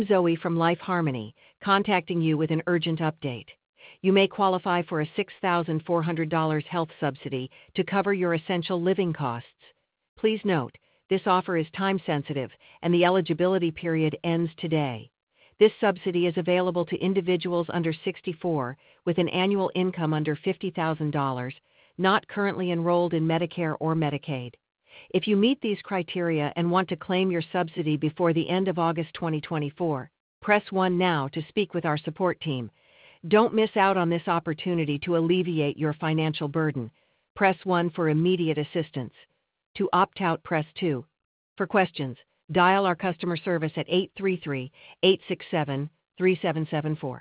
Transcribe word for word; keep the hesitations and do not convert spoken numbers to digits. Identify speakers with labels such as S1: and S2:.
S1: Zoe from Life Harmony, contacting you with an urgent update. You may qualify for a six thousand four hundred dollars health subsidy to cover your essential living costs. Please note, this offer is time-sensitive, and the eligibility period ends today. This subsidy is available to individuals under sixty-four with an annual income under fifty thousand dollars, not currently enrolled in Medicare or Medicaid. If you meet these criteria and want to claim your subsidy before the end of August twenty twenty-four, press one now to speak with our support team. Don't miss out on this opportunity to alleviate your financial burden. Press one for immediate assistance. To opt out, press two. For questions, dial our customer service at eight three three, eight six seven, three seven seven four.